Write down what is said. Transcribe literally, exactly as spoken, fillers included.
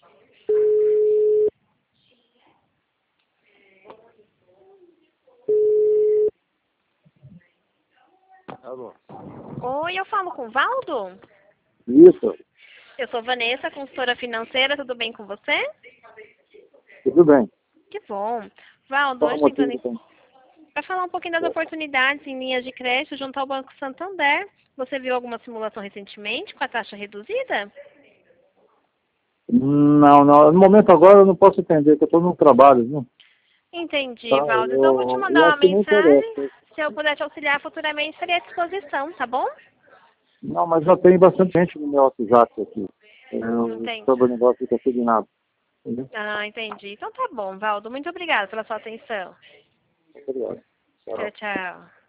Alô? Oi, eu falo com o Valdo? Isso, Eu sou Vanessa, consultora financeira, tudo bem com você? tudo bem. Que bom. Valdo, Qual o hoje motivo, tentando então? para falar um pouquinho das oportunidades em linhas de crédito junto ao Banco Santander. Você viu alguma simulação recentemente com a taxa reduzida? Não, não. No momento agora eu não posso atender, porque eu estou no trabalho, viu? Entendi, Tá, Valdo. Então eu vou te eu, eu mandar uma acho que não mensagem. interessa. Se eu puder te auxiliar futuramente, estaria à disposição, tá bom? Não, mas já tem bastante gente no meu WhatsApp aqui. Eu, Entendi. sobre o negócio fica combinado. Entendeu? Ah, entendi. Então tá bom, Valdo. Muito obrigada pela sua atenção. Obrigado. Tchau. Tchau, tchau.